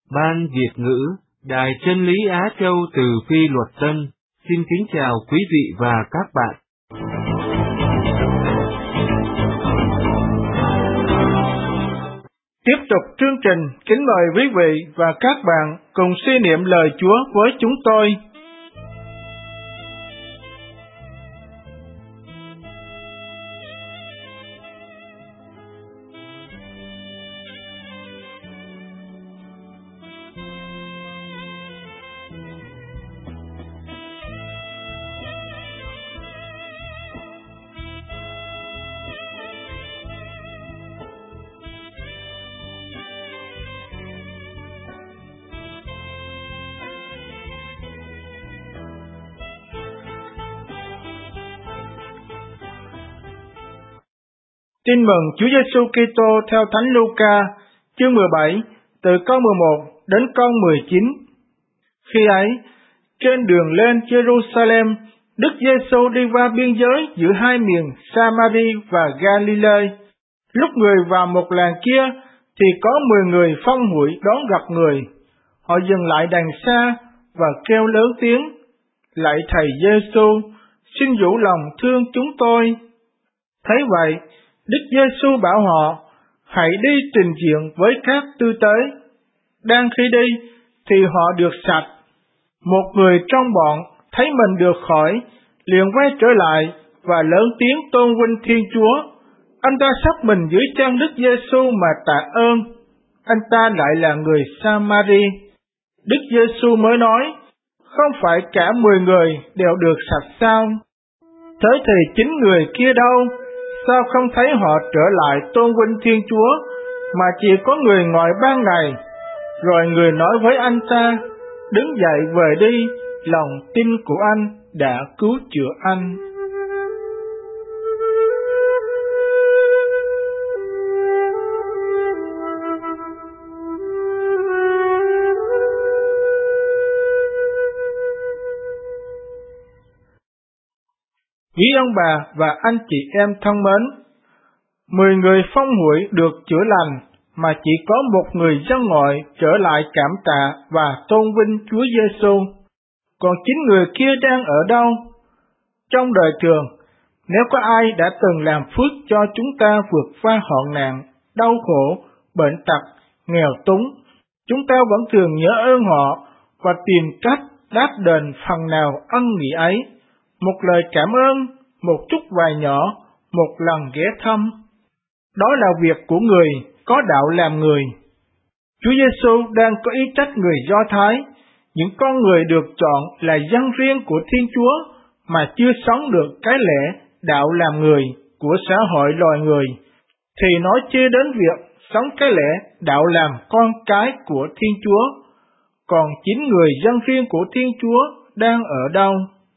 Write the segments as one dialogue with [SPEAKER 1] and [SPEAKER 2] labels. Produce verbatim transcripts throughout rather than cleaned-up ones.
[SPEAKER 1] Ban Việt ngữ, Đài Chân lý Á Châu từ Phi Luật Tân, xin kính chào quý vị và các bạn.
[SPEAKER 2] Tiếp tục chương trình, kính mời quý vị và các bạn cùng suy niệm lời Chúa với chúng tôi. Tin mừng Chúa Giêsu Kitô theo Thánh Luca, chương mười bảy, từ câu mười một đến câu mười chín. Khi ấy, trên đường lên Jerusalem, Đức Giêsu đi qua biên giới giữa hai miền Samari và Galilee. Lúc người vào một làng kia, thì có mười người phong hủi đón gặp người. Họ dừng lại đằng xa và kêu lớn tiếng: Lạy Thầy Giêsu, xin dụ lòng thương chúng tôi. Thấy vậy, Đức Giêsu bảo họ: hãy đi trình diện với các tư tế. Đang khi đi, thì họ được sạch. Một người trong bọn thấy mình được khỏi, liền quay trở lại và lớn tiếng tôn vinh Thiên Chúa. Anh ta sắp mình dưới chân Đức Giêsu mà tạ ơn. Anh ta lại là người Samari. Đức Giêsu mới nói: không phải cả mười người đều được sạch sao? Thế thì chín người kia đâu? Sao không thấy họ trở lại tôn vinh Thiên Chúa, mà chỉ có người ngồi ban ngày? Rồi người nói với anh ta: đứng dậy về đi, lòng tin của anh đã cứu chữa anh. Quý ông bà và anh chị em thân mến, mười người phong hủi được chữa lành, mà chỉ có một người dân ngoại trở lại cảm tạ và tôn vinh Chúa Giêsu. Còn chín người kia đang ở đâu? Trong đời thường, nếu có ai đã từng làm phước cho chúng ta vượt qua hoạn nạn, đau khổ, bệnh tật, nghèo túng, chúng ta vẫn thường nhớ ơn họ và tìm cách đáp đền phần nào ân nghĩa ấy. Một lời cảm ơn, một chút vài nhỏ, một lần ghé thăm. Đó là việc của người có đạo làm người. Chúa Giêsu đang có ý trách người Do Thái, những con người được chọn là dân riêng của Thiên Chúa mà chưa sống được cái lẽ đạo làm người của xã hội loài người, thì nói chưa đến việc sống cái lẽ đạo làm con cái của Thiên Chúa. Còn chín người dân riêng của Thiên Chúa đang ở đâu?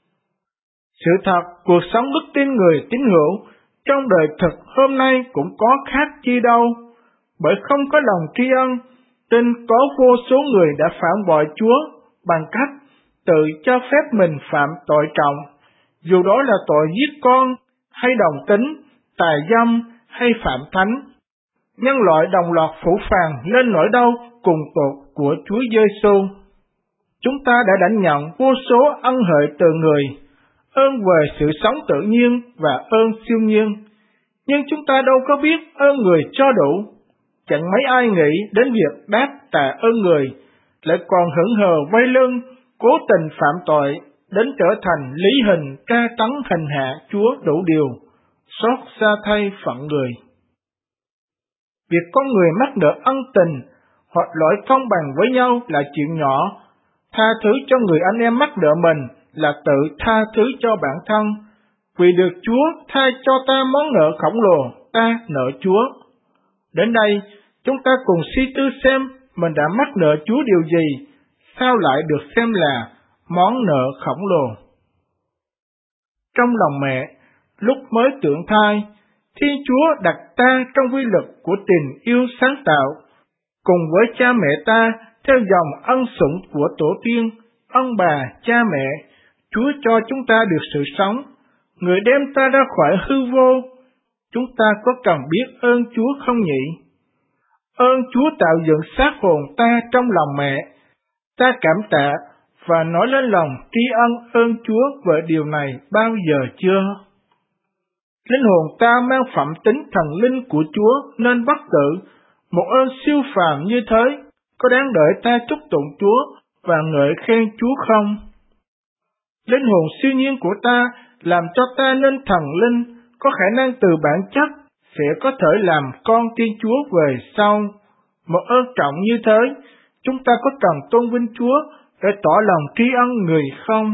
[SPEAKER 2] Sự thật, cuộc sống đức tin người tín hữu trong đời thực hôm nay cũng có khác chi đâu, bởi không có lòng tri ân, nên có vô số người đã phản bội Chúa bằng cách tự cho phép mình phạm tội trọng, dù đó là tội giết con, hay đồng tính, tà dâm, hay phạm thánh. Nhân loại đồng loạt phủ phàng lên nỗi đau cùng tột của Chúa Giêsu. Chúng ta đã lãnh nhận vô số ân huệ từ người, ơn về sự sống tự nhiên và ơn siêu nhiên, nhưng chúng ta đâu có biết ơn người cho đủ. Chẳng mấy ai nghĩ đến việc đáp tạ ơn người, lại còn hững hờ vây lưng, cố tình phạm tội, đến trở thành lý hình tra tấn hành hạ Chúa đủ điều, xót xa thay phận người. Việc con người mắc nợ ân tình hoặc lỗi công bằng với nhau là chuyện nhỏ, tha thứ cho người anh em mắc nợ mình là tự tha thứ cho bản thân, vì được Chúa tha cho ta món nợ khổng lồ ta nợ Chúa. Đến đây, chúng ta cùng suy tư xem mình đã mắc nợ Chúa điều gì, sao lại được xem là món nợ khổng lồ. Trong lòng mẹ, lúc mới tưởng thai, Thiên Chúa đặt ta trong quy luật của tình yêu sáng tạo, cùng với cha mẹ ta theo dòng ân sủng của tổ tiên, ông bà, cha mẹ. Chúa cho chúng ta được sự sống, người đem ta ra khỏi hư vô. Chúng ta có cần biết ơn Chúa không nhỉ? ơn Chúa tạo dựng xác hồn ta trong lòng mẹ. Ta cảm tạ và nói lên lòng tri ân ơn Chúa về điều này bao giờ chưa? Linh hồn ta mang phẩm tính thần linh của Chúa nên bất tử, một ơn siêu phàm như thế, có đáng đợi ta chúc tụng Chúa và ngợi khen Chúa không? Linh hồn siêu nhiên của ta làm cho ta nên thần linh, có khả năng từ bản chất sẽ có thể làm con Thiên Chúa về sau. Một ơn trọng như thế, chúng ta có cần tôn vinh Chúa để tỏ lòng tri ân người không?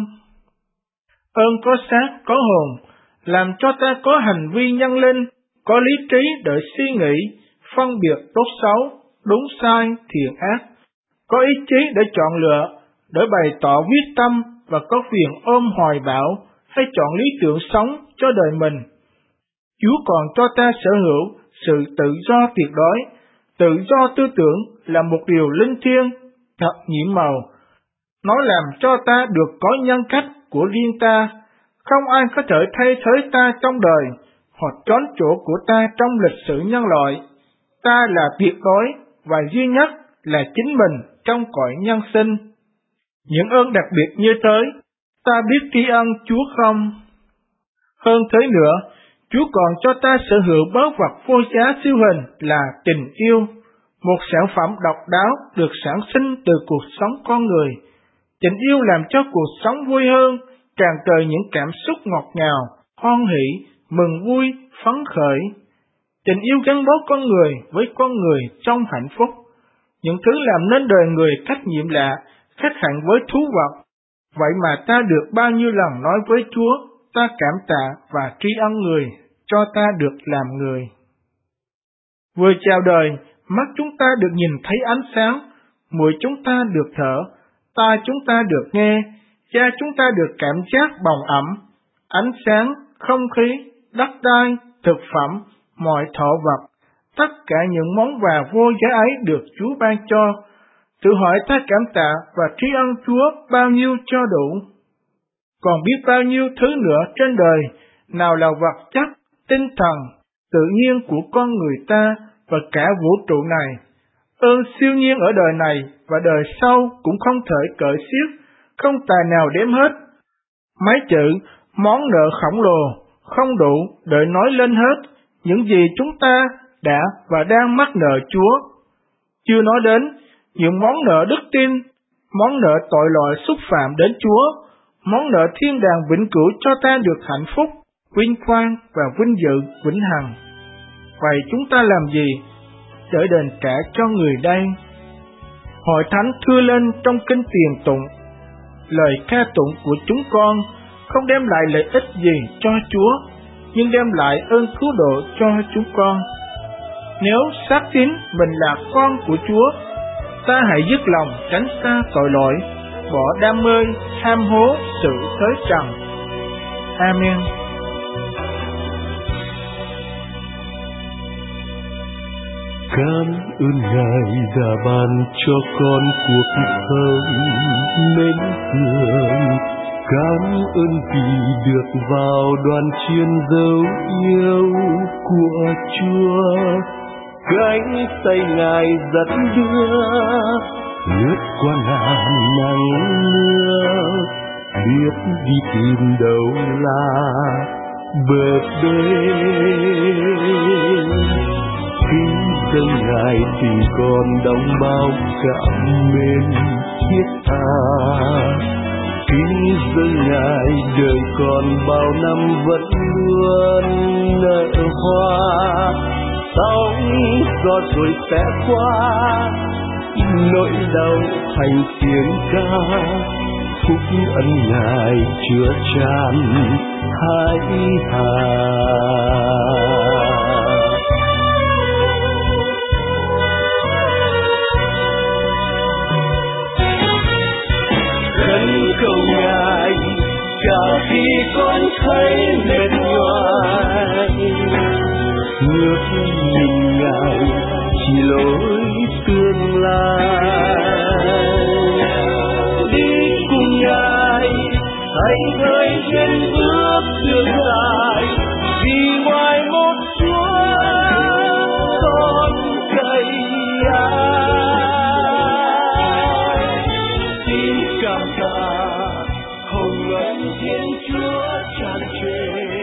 [SPEAKER 2] Ơn có xác, có hồn, làm cho ta có hành vi nhân linh, có lý trí để suy nghĩ, phân biệt tốt xấu, đúng sai, thiện ác, có ý chí để chọn lựa, để bày tỏ quyết tâm và có quyền ôm hoài bão hay chọn lý tưởng sống cho đời mình. Chúa còn cho ta sở hữu sự tự do tuyệt đối. Tự do tư tưởng là một điều linh thiêng, thật nhiệm màu. Nó làm cho ta được có nhân cách của riêng ta. Không ai có thể thay thế ta trong đời, hoặc trốn chỗ của ta trong lịch sử nhân loại. Ta là tuyệt đối và duy nhất là chính mình trong cõi nhân sinh. Những ơn đặc biệt như thế, ta biết tri ân Chúa không? Hơn thế nữa, Chúa còn cho ta sở hữu báu vật vô giá siêu hình là tình yêu, một sản phẩm độc đáo được sản sinh từ cuộc sống con người. Tình yêu làm cho cuộc sống vui hơn, tràn trề những cảm xúc ngọt ngào, hoan hỷ, mừng vui, phấn khởi. Tình yêu gắn bó con người với con người trong hạnh phúc. Những thứ làm nên đời người cách nhiệm lạ, khác hẳn với thú vật. Vậy mà ta được bao nhiêu lần nói với Chúa, ta cảm tạ và tri ân người, cho ta được làm người. Vừa chào đời, mắt chúng ta được nhìn thấy ánh sáng, mũi chúng ta được thở, tai chúng ta được nghe, da chúng ta được cảm giác bồng ẩm, ánh sáng, không khí, đất đai, thực phẩm, mọi thọ vật, tất cả những món quà vô giá ấy được Chúa ban cho. Tự hỏi ta cảm tạ và tri ân Chúa bao nhiêu cho đủ. Còn biết bao nhiêu thứ nữa trên đời, nào là vật chất, tinh thần, tự nhiên của con người ta và cả vũ trụ này. Ơn siêu nhiên ở đời này và đời sau cũng không thể cởi xiết, không tài nào đếm hết. Mấy chữ món nợ khổng lồ không đủ để nói lên hết những gì chúng ta đã và đang mắc nợ Chúa. Chưa nói đến những món nợ đức tin, món nợ tội lỗi xúc phạm đến Chúa, món nợ thiên đàng vĩnh cửu cho ta được hạnh phúc, vinh quang và vinh dự vĩnh hằng. Vậy chúng ta làm gì để đền trả cho người đây? Hội thánh thưa lên trong kinh tiền tụng, lời ca tụng của chúng con không đem lại lợi ích gì cho Chúa, nhưng đem lại ơn cứu độ cho chúng con. Nếu xác tín mình là con của Chúa, ta hãy dứt lòng tránh xa tội lỗi, bỏ đam mê, ham hố sự thế trần. Amen.
[SPEAKER 3] Cảm ơn Ngài đã ban cho con cuộc sống mến thương. Cảm ơn vì được vào đoàn chiến dấu yêu của Chúa. Cánh tay Ngài dẫn đưa, lướt qua ngàn nắng mưa, biết đi tìm đâu là bờ bên. Kính dâng Ngài tình con đóng bao cảm mến thiết tha. Kính dâng Ngài đời còn bao năm vẫn luôn nở hoa. Sóng gió trôi sẽ qua, nỗi đau thành tiếng ca. Phúc ân Ngài chứa chan hai hà. Cầu Ngài cả khi con thấy mệt nhoài, ngước nhìn Ngài chỉ lối tương lai. Đi cùng Ngài thành thời trên bước đường dài, vì ngoài một Chúa con cậy Thiên Chúa tràn trề.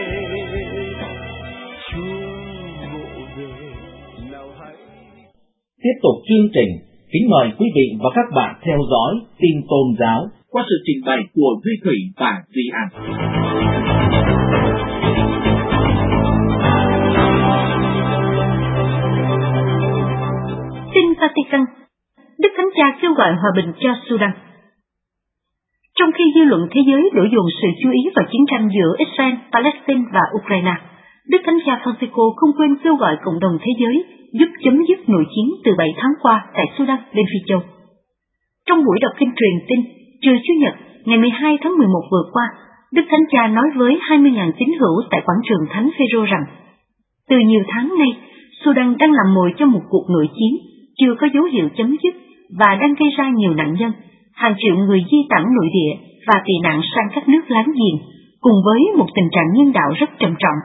[SPEAKER 3] Chúa ngộ về nào hãy.
[SPEAKER 4] Tiếp tục chương trình, kính mời quý vị và các bạn theo dõi tin tôn giáo qua sự trình bày của Duy Thủy và Duy An.
[SPEAKER 5] Tin Vatican, Đức Thánh Cha kêu gọi hòa bình cho Sudan. Trong khi dư luận thế giới đổ dồn sự chú ý vào chiến tranh giữa Israel, Palestine và Ukraine, Đức Thánh Cha Francisco không quên kêu gọi cộng đồng thế giới giúp chấm dứt nội chiến từ bảy tháng qua tại Sudan bên Phi Châu. Trong buổi đọc kinh truyền tin trưa Chủ nhật ngày mười hai tháng mười một vừa qua, Đức Thánh Cha nói với hai mươi nghìn tín hữu tại quảng trường Thánh Phêrô rằng, từ nhiều tháng nay, Sudan đang làm mồi cho một cuộc nội chiến chưa có dấu hiệu chấm dứt và đang gây ra nhiều nạn nhân, hàng triệu người di tản nội địa và tị nạn sang các nước láng giềng, cùng với một tình trạng nhân đạo rất trầm trọng.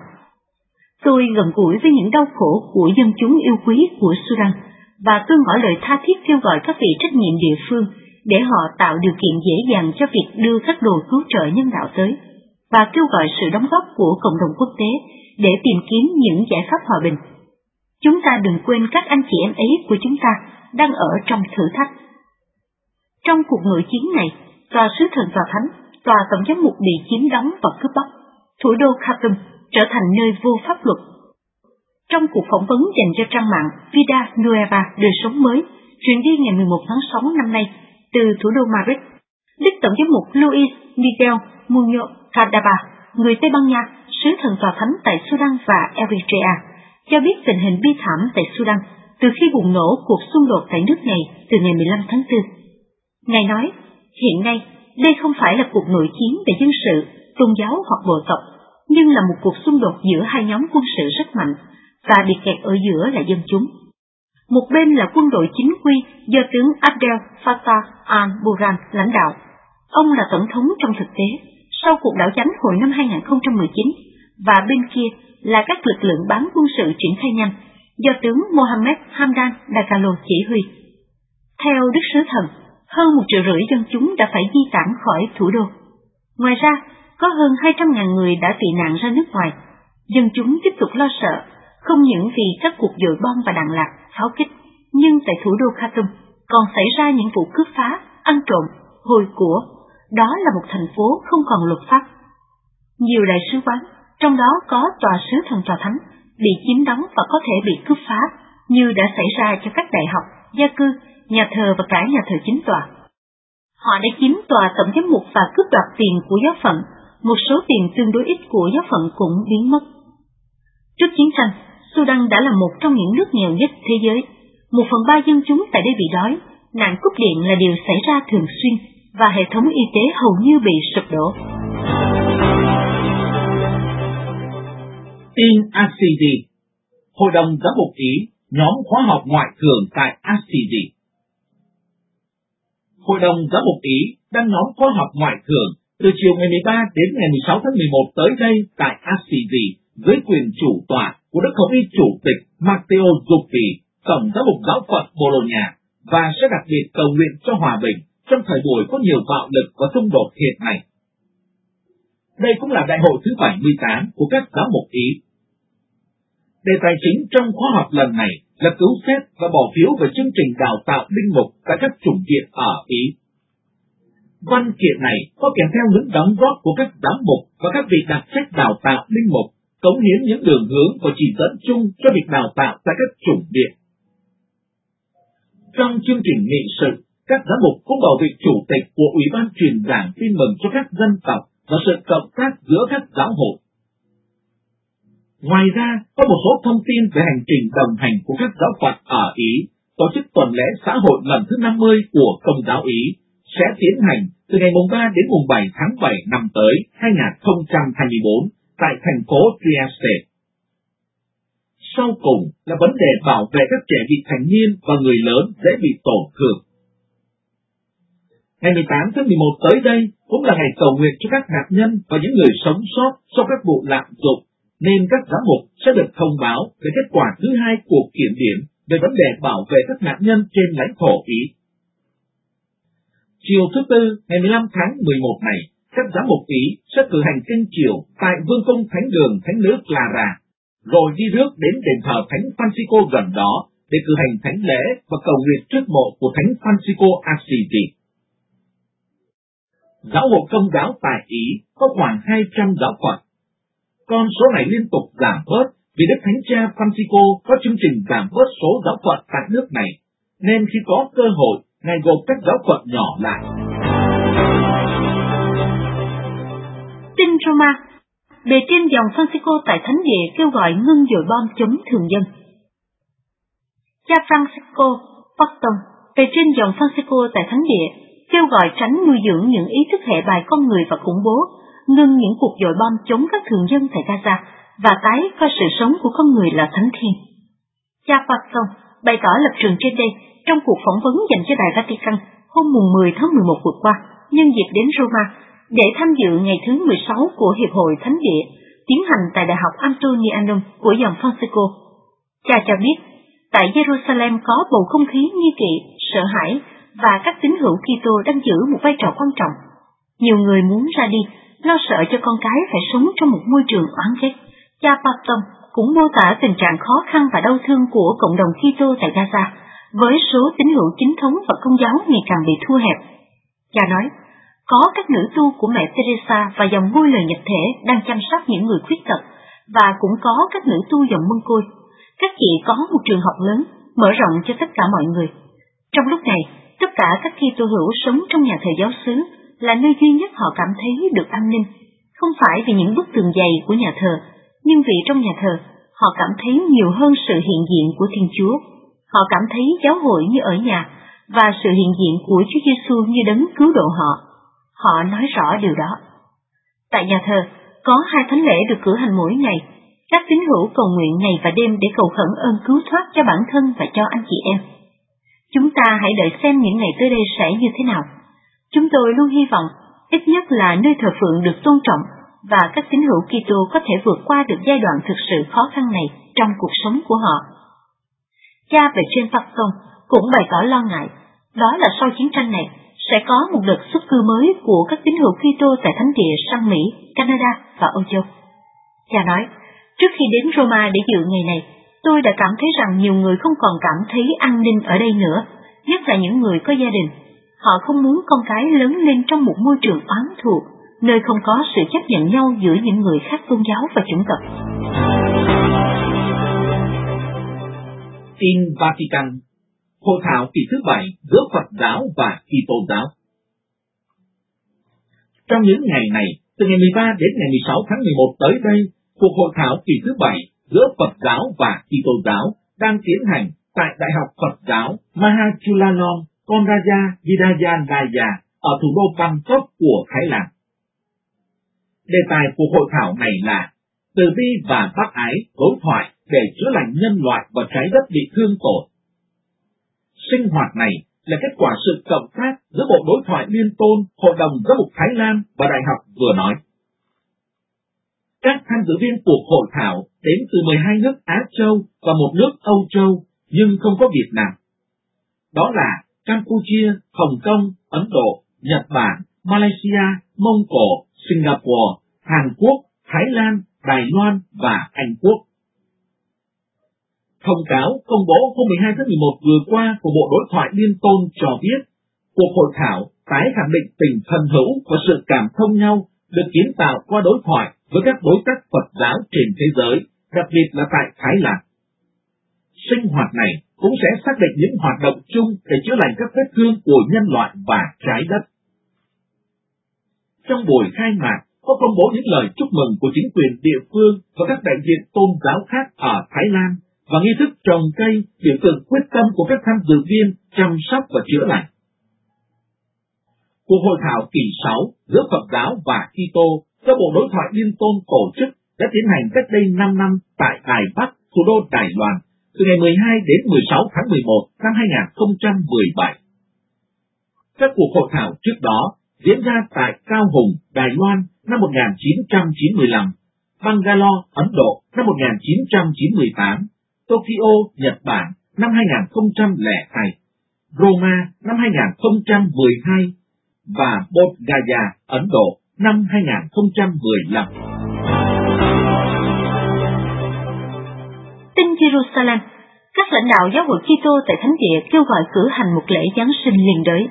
[SPEAKER 5] Tôi gần gũi với những đau khổ của dân chúng yêu quý của Sudan, và tôi ngỏ lời tha thiết kêu gọi các vị trách nhiệm địa phương để họ tạo điều kiện dễ dàng cho việc đưa các đồ cứu trợ nhân đạo tới, và kêu gọi sự đóng góp của cộng đồng quốc tế để tìm kiếm những giải pháp hòa bình. Chúng ta đừng quên các anh chị em ấy của chúng ta đang ở trong thử thách. Trong cuộc nội chiến này, tòa sứ thần tòa thánh, tòa tổng giám mục bị chiếm đóng và cướp bóc, thủ đô Khartoum trở thành nơi vô pháp luật. Trong cuộc phỏng vấn dành cho trang mạng Vida Nueva đời sống mới, truyền đi ngày mười một tháng sáu năm nay từ thủ đô Madrid, Đức tổng giám mục Luis Miguel Muñoz Cardaba, người Tây Ban Nha, sứ thần tòa thánh tại Sudan và Eritrea, cho biết tình hình bi thảm tại Sudan từ khi bùng nổ cuộc xung đột tại nước này từ ngày mười lăm tháng tư. Ngài nói, hiện nay đây không phải là cuộc nội chiến về dân sự, tôn giáo hoặc bộ tộc, nhưng là một cuộc xung đột giữa hai nhóm quân sự rất mạnh, và bị kẹt ở giữa là dân chúng. Một bên là quân đội chính quy do tướng Abdel Fattah al-Burhan lãnh đạo. Ông là tổng thống trong thực tế sau cuộc đảo chánh hồi năm hai nghìn không trăm mười chín, và bên kia là các lực lượng bán quân sự triển khai nhanh do tướng Mohammed Hamdan Dagalo chỉ huy. Theo Đức Sứ Thần, hơn một triệu rưỡi dân chúng đã phải di tản khỏi thủ đô. Ngoài ra, có hơn hai trăm nghìn người đã tị nạn ra nước ngoài. Dân chúng tiếp tục lo sợ, không những vì các cuộc dội bom và đạn lạc, pháo kích, nhưng tại thủ đô Khartoum còn xảy ra những vụ cướp phá, ăn trộm, hồi của. Đó là một thành phố không còn luật pháp. Nhiều đại sứ quán, trong đó có tòa sứ thần tòa thánh, bị chiếm đóng và có thể bị cướp phá, như đã xảy ra cho các đại học, gia cư, nhà thờ và cả nhà thờ chính tòa. Họ đã chiếm tòa tổng giám mục và cướp đoạt tiền của giáo phận, một số tiền tương đối ít của giáo phận cũng biến mất. Trước chiến tranh, Sudan đã là một trong những nước nghèo nhất thế giới. Một phần ba dân chúng tại đây bị đói, nạn cúp điện là điều xảy ra thường xuyên, và hệ thống y tế hầu như bị sụp đổ.
[SPEAKER 4] Tin a xê đê, Hội đồng Giám mục Ý, nhóm khóa học ngoại thường tại a xê đê. Hội đồng Giám mục Ý đang nhóm khóa học ngoại thường từ chiều ngày mười ba đến ngày mười sáu tháng mười một tới đây tại a xê đê dưới quyền chủ tọa của Đức Hồng Y Chủ tịch Matteo Zuppi, Tổng Giám mục Giáo phận Bologna, và sẽ đặc biệt cầu nguyện cho hòa bình trong thời buổi có nhiều bạo lực và xung đột hiện nay. Đây cũng là đại hội thứ bảy mươi tám của các giám mục Ý. Đề tài chính trong khóa học lần này là cứu xét và bỏ phiếu về chương trình đào tạo linh mục tại các chủng viện ở Ý. Văn kiện này có kèm theo những đóng góp của các giám mục và các vị đặc trách đào tạo linh mục, cống hiến những đường hướng và chỉ dẫn chung cho việc đào tạo tại các chủng viện. Trong chương trình nghị sự, các giám mục cũng bầu vị chủ tịch của Ủy ban truyền giảng tin mừng cho các dân tộc và sự cộng tác giữa các giáo hội. Ngoài ra, có một số thông tin về hành trình đồng hành của các giáo phận ở Ý, tổ chức tuần lễ xã hội lần thứ năm mươi của Công giáo Ý, sẽ tiến hành từ ngày mùng ba đến mùng bảy tháng bảy năm tới hai nghìn không trăm hai mươi tư tại thành phố Trieste. Sau cùng là vấn đề bảo vệ các trẻ vị thành niên và người lớn dễ bị tổn thương. Ngày mười tám tháng mười một tới đây cũng là ngày cầu nguyện cho các nạn nhân và những người sống sót sau các vụ lạm dụng, nên các giám mục sẽ được thông báo về kết quả thứ hai cuộc kiểm điểm về vấn đề bảo vệ các nạn nhân trên lãnh thổ Ý. Chiều thứ Tư, ngày mười lăm tháng mười một này, các giám mục Ý sẽ cử hành kinh chiều tại vương cung thánh đường thánh nữ Clara, rồi đi rước đến đền thờ thánh Francisco gần đó để cử hành thánh lễ và cầu nguyện trước mộ của thánh Francisco Assisi. Giáo hội Công giáo tại Ý có khoảng hai trăm giáo phận. Con số này liên tục giảm bớt vì Đức Thánh Cha Francisco có chương trình giảm bớt số giáo phận tại nước này, nên khi có cơ hội, Ngài gộp các giáo phận nhỏ lại.
[SPEAKER 5] Tin Roma, bề trên dòng Francisco tại Thánh địa kêu gọi ngưng dội bom chống thường dân. Cha Francisco Boston, bề trên dòng Francisco tại Thánh địa, kêu gọi tránh nuôi dưỡng những ý thức hệ bài con người và khủng bố, ngưng những cuộc dội bom chống các thường dân tại Gaza và tái coi sự sống của con người là thánh thiêng. Cha Boston bày tỏ lập trường trên đây trong cuộc phỏng vấn dành cho Đài Vatican hôm mười tháng mười một vừa qua, nhân dịp đến Roma để tham dự ngày thứ mười sáu của Hiệp hội Thánh địa tiến hành tại Đại học Antonianum của dòng Francisco. Cha cho biết, tại Jerusalem có bầu không khí nghi kỵ, sợ hãi và các tín hữu Kitô đang giữ một vai trò quan trọng. Nhiều người muốn ra đi, lo sợ cho con cái phải sống trong một môi trường oán ghét. Cha Patton cũng mô tả tình trạng khó khăn và đau thương của cộng đồng Kitô tại Gaza, với số tín hữu chính thống và công giáo ngày càng bị thu hẹp. Cha nói, có các nữ tu của mẹ Teresa và dòng ngôi lời nhập thể đang chăm sóc những người khuyết tật, và cũng có các nữ tu dòng mân côi. Các chị có một trường học lớn, mở rộng cho tất cả mọi người. Trong lúc này, tất cả các Kitô hữu sống trong nhà thờ giáo xứ là nơi duy nhất họ cảm thấy được an ninh, không phải vì những bức tường dày của nhà thờ, nhưng vì trong nhà thờ, họ cảm thấy nhiều hơn sự hiện diện của Thiên Chúa. Họ cảm thấy giáo hội như ở nhà, và sự hiện diện của Chúa Giêsu như đấng cứu độ họ. Họ nói rõ điều đó. Tại nhà thờ, có hai thánh lễ được cử hành mỗi ngày. Các tín hữu cầu nguyện ngày và đêm để cầu khẩn ơn cứu thoát cho bản thân và cho anh chị em. Chúng ta hãy đợi xem những ngày tới đây sẽ như thế nào. Chúng tôi luôn hy vọng, ít nhất là nơi thờ phượng được tôn trọng, và các tín hữu Kitô có thể vượt qua được giai đoạn thực sự khó khăn này trong cuộc sống của họ. Cha về trên Patton cũng bày tỏ lo ngại, đó là sau chiến tranh này sẽ có một đợt xuất cư mới của các tín hữu Kitô tại Thánh địa sang Mỹ, Canada và Âu Châu. Cha nói, trước khi đến Roma để dự ngày này, tôi đã cảm thấy rằng nhiều người không còn cảm thấy an ninh ở đây nữa, nhất là những người có gia đình. Họ không muốn con cái lớn lên trong một môi trường oán thù, nơi không có sự chấp nhận nhau giữa những người khác tôn giáo và chủng tộc.
[SPEAKER 4] Tin Vatican, hội thảo kỳ thứ bảy giữa Phật giáo và Kitô giáo. Trong những ngày này, từ ngày mười ba đến ngày mười sáu tháng mười một tới đây, cuộc hội thảo kỳ thứ bảy giữa Phật giáo và Kitô giáo đang tiến hành tại Đại học Phật giáo Mahachulalong Konraya Vidyalaya ở thủ đô Bangkok của Thái Lan. Đề tài của hội thảo này là từ bi và bác ái, đối thoại để chữa lành nhân loại và trái đất bị thương tổn. Sinh hoạt này là kết quả sự cộng tác giữa Bộ Đối thoại Liên tôn, Hội đồng Giáo mục Thái Lan và Đại học vừa nói. Các tham dự viên cuộc hội thảo đến từ mười hai nước Á Châu và một nước Âu Châu, nhưng không có Việt Nam. Đó là Campuchia, Hồng Kông, Ấn Độ, Nhật Bản, Malaysia, Mông Cổ, Singapore, Hàn Quốc, Thái Lan, Đài Loan và Anh Quốc. Thông cáo công bố hôm mười hai tháng mười một vừa qua của Bộ Đối thoại Liên tôn cho biết, cuộc hội thảo tái khẳng định tình thân hữu và sự cảm thông nhau được kiến tạo qua đối thoại với các đối tác Phật giáo trên thế giới, đặc biệt là tại Thái Lan. Sinh hoạt này cũng sẽ xác định những hoạt động chung để chữa lành các vết thương của nhân loại và trái đất. Trong buổi khai mạc, có công bố những lời chúc mừng của chính quyền địa phương và các đại diện tôn giáo khác ở Thái Lan, và nghi thức trồng cây biểu tượng quyết tâm của các tham dự viên chăm sóc và chữa lành. Cuộc hội thảo kỳ sáu giữa Phật giáo và Kitô do Bộ Đối thoại Liên tôn tổ chức đã tiến hành cách đây năm năm tại Đài Bắc, thủ đô Đài Loan, từ ngày mười hai đến mười sáu tháng mười một năm hai nghìn không trăm mười bảy. Các cuộc hội thảo trước đó diễn ra tại Cao Hùng, Đài Loan năm một nghìn chín trăm chín mươi lăm, Bangalore, Ấn Độ năm một nghìn chín trăm chín mươi tám, Tokyo, Nhật Bản năm hai nghìn không trăm lẻ hai, Roma năm hai nghìn không trăm mười hai và Bodh Gaya, Ấn Độ năm hai nghìn không trăm mười lăm.
[SPEAKER 5] Tin Jerusalem, các lãnh đạo giáo hội Kitô tại Thánh Địa kêu gọi cử hành một lễ Giáng sinh liên đới.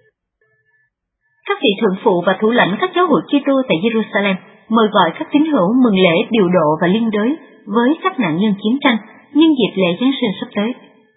[SPEAKER 5] Các vị thượng phụ và thủ lãnh các giáo hội Kitô tại Jerusalem mời gọi các tín hữu mừng lễ điều độ và liên đới với các nạn nhân chiến tranh nhân dịp lễ Giáng sinh sắp tới.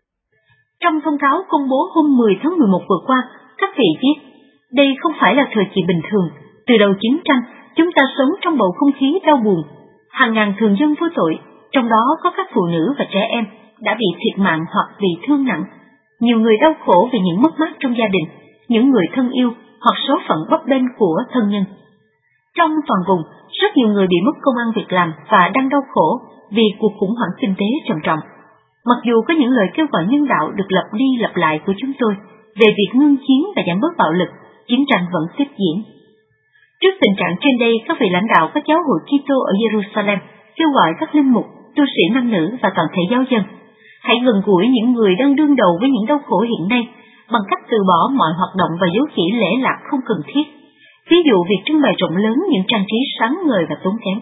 [SPEAKER 5] Trong thông cáo công bố hôm mười tháng mười một vừa qua, các vị viết, đây không phải là thời kỳ bình thường. Từ đầu chiến tranh, chúng ta sống trong bầu không khí đau buồn. Hàng ngàn thường dân vô tội, trong đó có các phụ nữ và trẻ em, đã bị thiệt mạng hoặc bị thương nặng. Nhiều người đau khổ vì những mất mát trong gia đình, những người thân yêu hoặc số phận bấp bênh của thân nhân. Trong toàn vùng, rất nhiều người bị mất công ăn việc làm và đang đau khổ vì cuộc khủng hoảng kinh tế trầm trọng. Mặc dù có những lời kêu gọi nhân đạo được lặp đi lặp lại của chúng tôi về việc ngưng chiến và giảm bớt bạo lực, chiến tranh vẫn tiếp diễn. Trước tình trạng trên đây, các vị lãnh đạo các giáo hội Kitô ở Jerusalem kêu gọi các linh mục, tu sĩ nam nữ và toàn thể giáo dân hãy gần gũi những người đang đương đầu với những đau khổ hiện nay bằng cách từ bỏ mọi hoạt động và dấu chỉ lễ lạc không cần thiết. Ví dụ việc trưng bày rộng lớn những trang trí sáng ngời và tốn kém.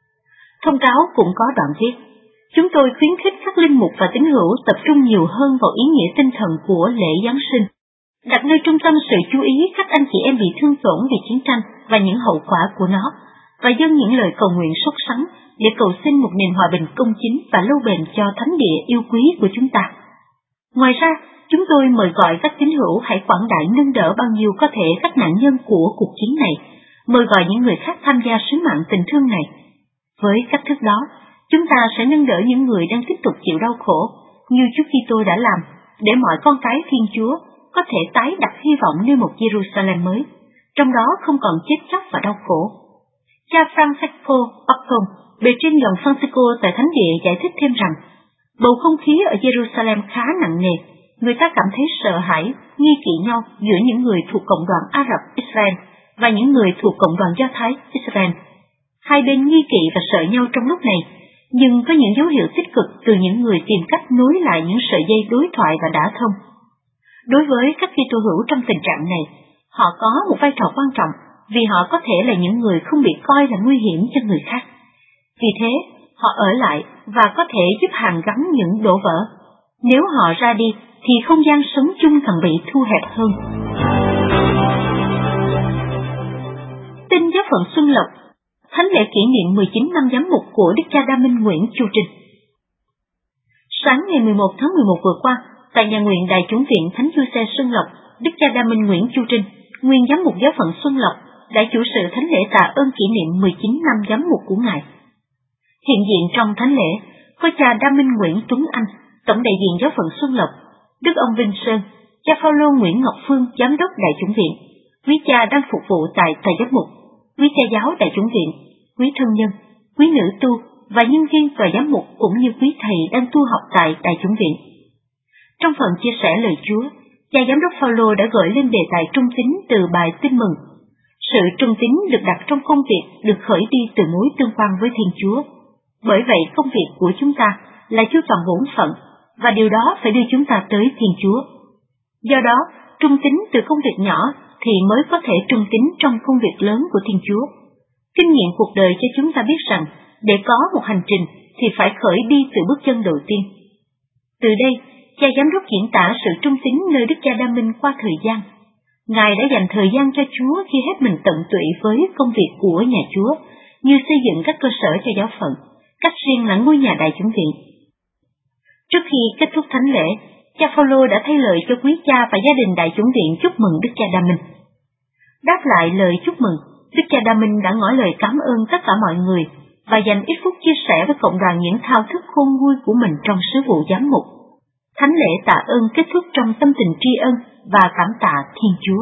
[SPEAKER 5] Thông cáo cũng có đoạn viết, chúng tôi khuyến khích các linh mục và tín hữu tập trung nhiều hơn vào ý nghĩa tinh thần của lễ Giáng sinh, đặt nơi trung tâm sự chú ý các anh chị em bị thương tổn vì chiến tranh và những hậu quả của nó, và dâng những lời cầu nguyện sốt sắng để cầu xin một nền hòa bình công chính và lâu bền cho thánh địa yêu quý của chúng ta. Ngoài ra, chúng tôi mời gọi các tín hữu hãy quảng đại nâng đỡ bao nhiêu có thể các nạn nhân của cuộc chiến này, mời gọi những người khác tham gia sứ mạng tình thương này. Với cách thức đó, chúng ta sẽ nâng đỡ những người đang tiếp tục chịu đau khổ, như Chúa Kitô đã làm, để mọi con cái Thiên Chúa có thể tái đặt hy vọng nơi một Jerusalem mới, trong đó không còn chết chóc và đau khổ. Cha Francesco Bacon, bề trên dòng Francisco tại Thánh Địa giải thích thêm rằng, bầu không khí ở Jerusalem khá nặng nề, người ta cảm thấy sợ hãi, nghi kỵ nhau giữa những người thuộc cộng đoàn Ả Rập Israel và những người thuộc cộng đoàn Do Thái Israel. Hai bên nghi kỵ và sợ nhau trong lúc này, nhưng có những dấu hiệu tích cực từ những người tìm cách nối lại những sợi dây đối thoại và đả thông. Đối với các Kitô hữu trong tình trạng này, họ có một vai trò quan trọng vì họ có thể là những người không bị coi là nguy hiểm cho người khác. Vì thế, họ ở lại và có thể giúp hàn gắn những đổ vỡ. Nếu họ ra đi, thì không gian sống chung càng bị thu hẹp hơn. Tin giáo phận Xuân Lộc, thánh lễ kỷ niệm mười chín năm giám mục của Đức cha Đa Minh Nguyễn Chu Trinh. Sáng ngày mười một tháng mười một vừa qua, tại nhà nguyện Đại chủng viện Thánh Giuse Xuân Lộc, Đức cha Đa Minh Nguyễn Chu Trinh, nguyên giám mục giáo phận Xuân Lộc, đã chủ sự thánh lễ tạ ơn kỷ niệm mười chín năm giám mục của ngài. Hiện diện trong thánh lễ có cha Đa Minh Nguyễn Tuấn Anh, tổng đại diện giáo phận Xuân Lộc, Đức ông Vinh Sơn, cha Phaolô Nguyễn Ngọc Phương, giám đốc Đại chủng viện, quý cha đang phục vụ tại tòa giám mục, quý cha giáo Đại chủng viện, quý thân nhân, quý nữ tu và nhân viên tòa giám mục cũng như quý thầy đang tu học tại Đại chủng viện. Trong phần chia sẻ lời Chúa, cha giám đốc Phaolô đã gợi lên đề tài trung tín từ bài Tin mừng. Sự trung tín được đặt trong công việc được khởi đi từ mối tương quan với Thiên Chúa. Bởi vậy công việc của chúng ta là chu toàn bổn phận, và điều đó phải đưa chúng ta tới Thiên Chúa. Do đó, trung tín từ công việc nhỏ thì mới có thể trung tín trong công việc lớn của Thiên Chúa. Kinh nghiệm cuộc đời cho chúng ta biết rằng, để có một hành trình thì phải khởi đi từ bước chân đầu tiên. Từ đây, cha giám đốc diễn tả sự trung tín nơi Đức cha Đa Minh qua thời gian. Ngài đã dành thời gian cho Chúa khi hết mình tận tụy với công việc của nhà Chúa, như xây dựng các cơ sở cho giáo phận, cách riêng là ngôi nhà Đại chủng viện. Trước khi kết thúc thánh lễ, cha Phaolô đã thay lời cho quý cha và gia đình Đại chủng viện chúc mừng Đức cha Đa Minh. Đáp lại lời chúc mừng, Đức cha Đa Minh đã ngỏ lời cảm ơn tất cả mọi người và dành ít phút chia sẻ với cộng đoàn những thao thức khôn nguôi của mình trong sứ vụ giám mục. Thánh lễ tạ ơn kết thúc trong tâm tình tri ân và cảm tạ Thiên Chúa.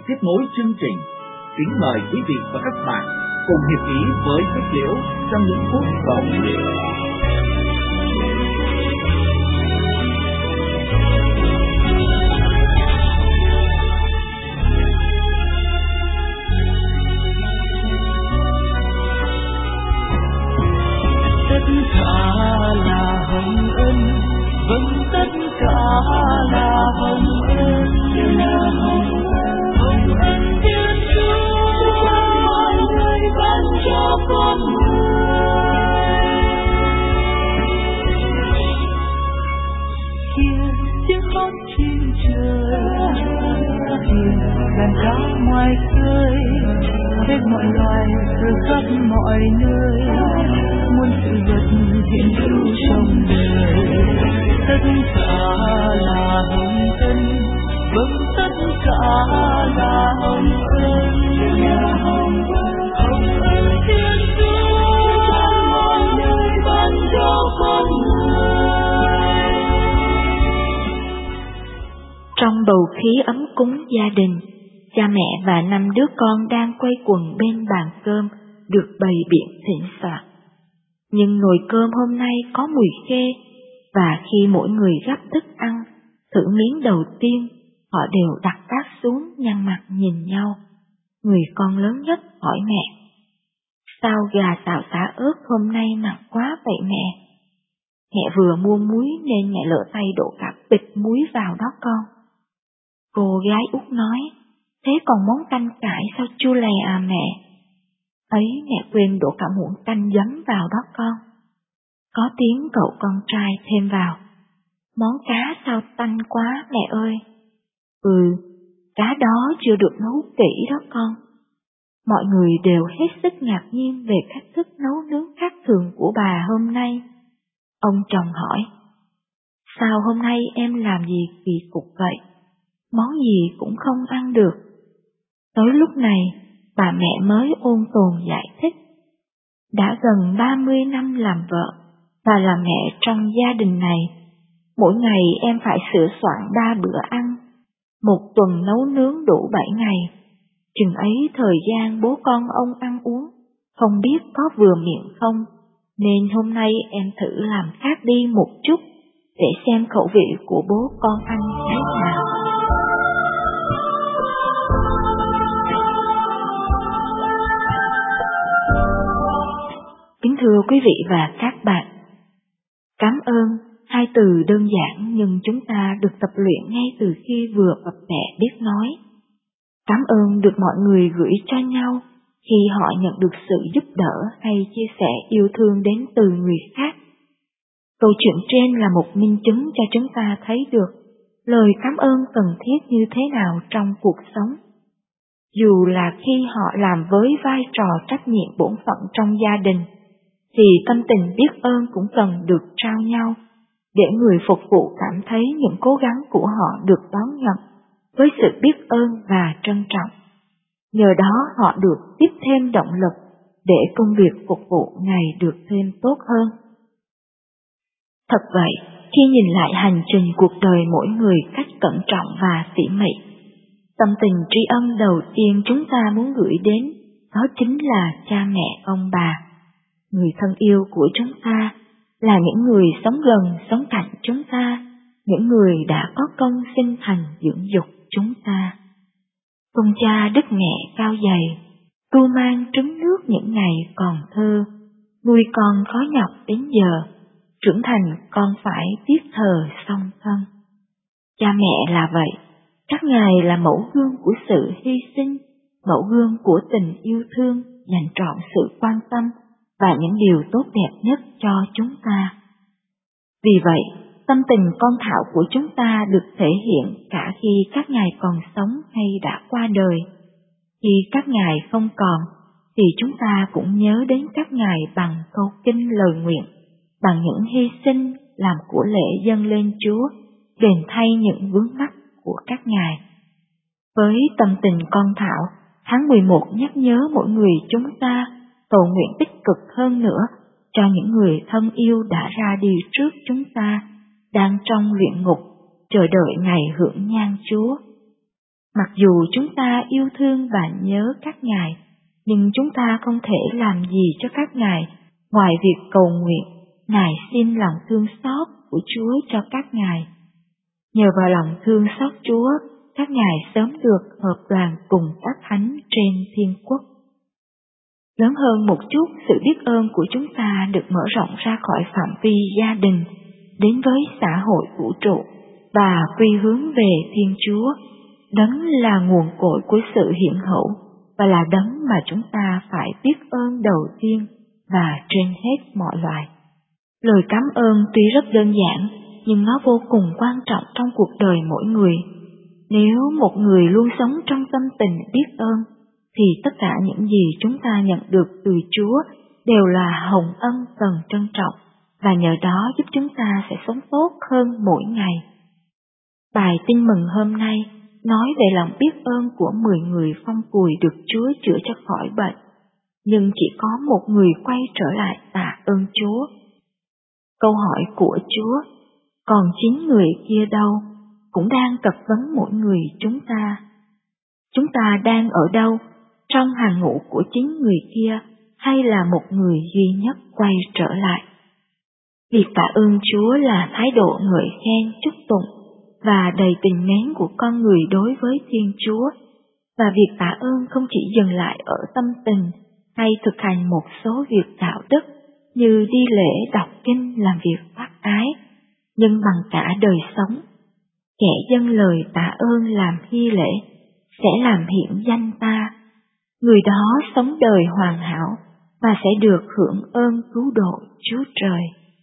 [SPEAKER 4] tiếp nối chương trình. Kính mời quý vị và các bạn cùng hiệp ý với Phước Liễu trong những phút cầu nguyện.
[SPEAKER 3] Tất cả là hồng ân, vâng tất cả là hồng ân, là hồng ân, hồng ân Thiên Chúa mọi người ban cho con người. Kia tiếng khóc chim trời, kia đàn cá ngoài khơi, hết mọi loài từ khắp mọi nơi, muôn sự vật hiện hữu trong đời. Tất cả là hồng ân, vâng tất cả là hồng ân, là hồng ân, hồng ân Thiên Chúa mọi nơi ban cho con người.
[SPEAKER 6] Trong bầu khí ấm cúng gia đình, cha mẹ và năm đứa con đang quay quần bên bàn cơm được bày biện thịnh soạn. Nhưng nồi cơm hôm nay có mùi khê, và khi mỗi người gắp thức ăn, thử miếng đầu tiên, họ đều đặt bát xuống nhăn mặt nhìn nhau. Người con lớn nhất hỏi mẹ: "Sao gà xào xả ớt hôm nay mặn quá vậy mẹ?" "Mẹ vừa mua muối nên mẹ lỡ tay đổ cả bịch muối vào đó con." Cô gái út nói: "Thế còn món canh cải sao chua lè à mẹ?" "Ấy, mẹ quên đổ cả muỗng canh giấm vào đó con." Có tiếng cậu con trai thêm vào: "Món cá sao tanh quá mẹ ơi." "Ừ, cá đó chưa được nấu kỹ đó con." Mọi người đều hết sức ngạc nhiên về cách thức nấu nướng khác thường của bà hôm nay. Ông chồng hỏi: "Sao hôm nay em làm gì kỳ cục vậy? Món gì cũng không ăn được." Tới lúc này, bà mẹ mới ôn tồn giải thích: "Đã gần ba mươi năm làm vợ và làm mẹ trong gia đình này, mỗi ngày em phải sửa soạn ba bữa ăn, một tuần nấu nướng đủ bảy ngày. Chừng ấy thời gian bố con ông ăn uống, không biết có vừa miệng không, nên hôm nay em thử làm khác đi một chút, để xem khẩu vị của bố con ăn thế nào." Kính thưa quý vị và các bạn, cảm ơn, hai từ đơn giản nhưng chúng ta được tập luyện ngay từ khi vừa bập bẹ biết nói. Cảm ơn được mọi người gửi cho nhau khi họ nhận được sự giúp đỡ hay chia sẻ yêu thương đến từ người khác. Câu chuyện trên là một minh chứng cho chúng ta thấy được lời cảm ơn cần thiết như thế nào trong cuộc sống. Dù là khi họ làm với vai trò trách nhiệm bổn phận trong gia đình, thì tâm tình biết ơn cũng cần được trao nhau, để người phục vụ cảm thấy những cố gắng của họ được đón nhận với sự biết ơn và trân trọng. Nhờ đó họ được tiếp thêm động lực để công việc phục vụ ngày được thêm tốt hơn. Thật vậy, khi nhìn lại hành trình cuộc đời mỗi người cách cẩn trọng và tỉ mỉ, tâm tình tri ân đầu tiên chúng ta muốn gửi đến đó chính là cha mẹ ông bà, người thân yêu của chúng ta, là những người sống gần sống cạnh chúng ta, những người đã có công sinh thành dưỡng dục chúng ta. Công cha đức mẹ cao dày, cưu mang trứng nước những ngày còn thơ, nuôi con khó nhọc đến giờ, trưởng thành con phải biết thờ song thân. Cha mẹ là vậy, các ngài là mẫu gương của sự hy sinh, mẫu gương của tình yêu thương, dành trọn sự quan tâm và những điều tốt đẹp nhất cho chúng ta. Vì vậy, tâm tình con thảo của chúng ta được thể hiện cả khi các ngài còn sống hay đã qua đời. Khi các ngài không còn, thì chúng ta cũng nhớ đến các ngài bằng câu kinh lời nguyện, bằng những hy sinh làm của lễ dâng lên Chúa, đền thay những vướng mắc của các ngài. Với tâm tình con thảo, tháng mười một nhắc nhớ mỗi người chúng ta cầu nguyện tích cực hơn nữa cho những người thân yêu đã ra đi trước chúng ta, đang trong luyện ngục, chờ đợi ngày hưởng nhan Chúa. Mặc dù chúng ta yêu thương và nhớ các ngài, nhưng chúng ta không thể làm gì cho các ngài ngoài việc cầu nguyện Ngài xin lòng thương xót của Chúa cho các ngài. Nhờ vào lòng thương xót Chúa, các ngài sớm được hợp đoàn cùng các thánh trên thiên quốc. Lớn hơn một chút, sự biết ơn của chúng ta được mở rộng ra khỏi phạm vi gia đình, đến với xã hội vũ trụ và quy hướng về Thiên Chúa, đấng là nguồn cội của sự hiện hữu và là đấng mà chúng ta phải biết ơn đầu tiên và trên hết mọi loài. Lời cảm ơn tuy rất đơn giản, nhưng nó vô cùng quan trọng trong cuộc đời mỗi người. Nếu một người luôn sống trong tâm tình biết ơn, thì tất cả những gì chúng ta nhận được từ Chúa đều là hồng ân cần trân trọng, và nhờ đó giúp chúng ta sẽ sống tốt hơn mỗi ngày. Bài tin mừng hôm nay nói về lòng biết ơn của mười người phong cùi được Chúa chữa cho khỏi bệnh, nhưng chỉ có một người quay trở lại tạ ơn Chúa. Câu hỏi của Chúa, còn chín người kia đâu, cũng đang cật vấn mỗi người chúng ta. Chúng ta đang ở đâu, trong hàng ngũ của chín người kia, hay là một người duy nhất quay trở lại? Việc tạ ơn Chúa là thái độ ngợi khen, chúc tụng và đầy tình mến của con người đối với Thiên Chúa, và việc tạ ơn không chỉ dừng lại ở tâm tình hay thực hành một số việc đạo đức như đi lễ, đọc kinh, làm việc bác ái, nhưng bằng cả đời sống. Kẻ dâng lời tạ ơn làm hy lễ sẽ làm hiện danh ta, người đó sống đời hoàn hảo và sẽ được hưởng ơn cứu độ Chúa Trời.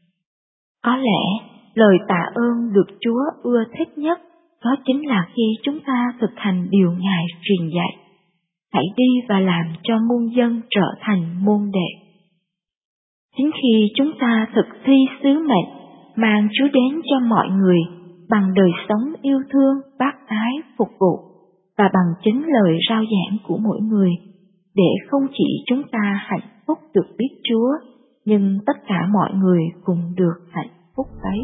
[SPEAKER 6] Có lẽ lời tạ ơn được Chúa ưa thích nhất đó chính là khi chúng ta thực hành điều Ngài truyền dạy. Hãy đi và làm cho muôn dân trở thành môn đệ. Chính khi chúng ta thực thi sứ mệnh mang Chúa đến cho mọi người bằng đời sống yêu thương, bác ái, phục vụ và bằng chính lời rao giảng của mỗi người, để không chỉ chúng ta hạnh phúc được biết Chúa, nhưng tất cả mọi người cùng được hạnh phúc ấy.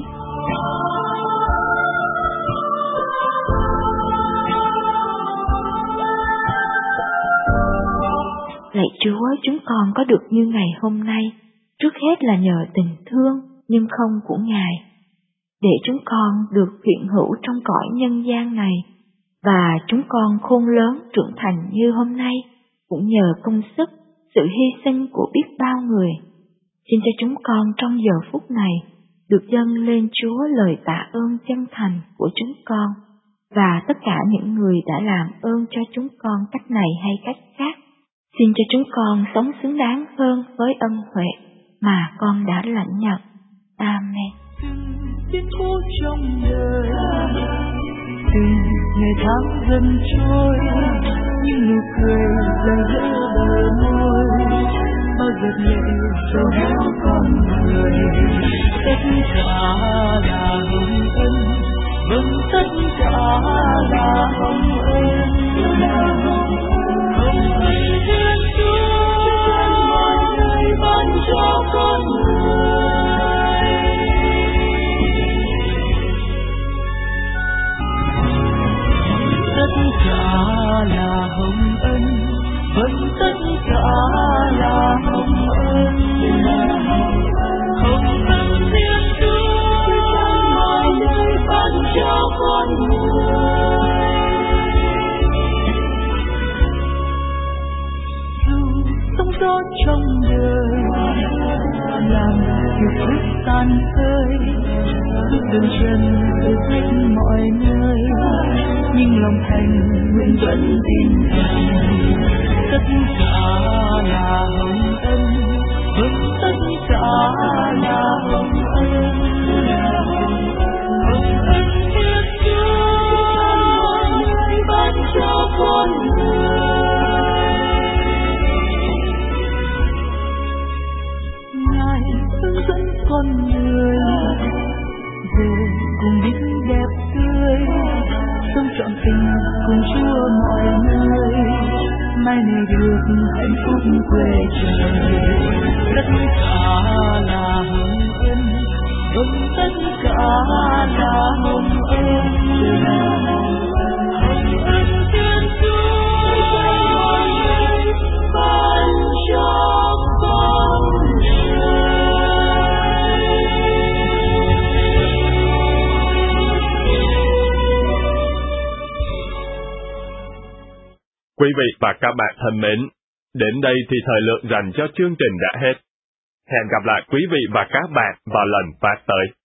[SPEAKER 6] Lạy Chúa, chúng con có được như ngày hôm nay, trước hết là nhờ tình thương nhưng không của Ngài, để chúng con được hiện hữu trong cõi nhân gian này, và chúng con khôn lớn trưởng thành như hôm nay cũng nhờ công sức, sự hy sinh của biết bao người. Xin cho chúng con trong giờ phút này được dâng lên Chúa lời tạ ơn chân thành của chúng con, và tất cả những người đã làm ơn cho chúng con cách này hay cách khác. Xin cho chúng con sống xứng đáng hơn với ân huệ mà con đã lãnh nhận. Amen.
[SPEAKER 3] Tiếng hú trong đời, từng ngày tháng dần trôi, những nụ cười rạng rỡ bờ môi, bao giọt lệ trôi theo con người. Tất cả là hồng ân, vâng tất cả là hồng ân. Hồng ân Thiên Chúa mọi nơi ban cho con người. Tất cả là hồng ân, vâng tất cả là hồng ân. Hồng ân Thiên Chúa mọi nơi ban cho con người. Dù sóng gió trong đời làm việc rất tan khơi, bước đường chân từ khắp mọi nơi, nhưng lòng thành nguyện vẫn tin rằng tất cả là hồng ân, vâng tất cả là hồng ân. Hồng ân Thiên Chúa người ban cho con người. Ngài hướng dẫn con người về cùng đích đẹp tươi, sống trọn tình cùng Chúa mọi nơi, mai này được hạnh phúc quê trời. Tất cả là hồng ân, vâng tất cả là hồng ân. Hồng ân
[SPEAKER 7] Quý vị và các bạn thân mến, đến đây thì thời lượng dành cho chương trình đã hết. Hẹn gặp lại quý vị và các bạn vào lần phát tới.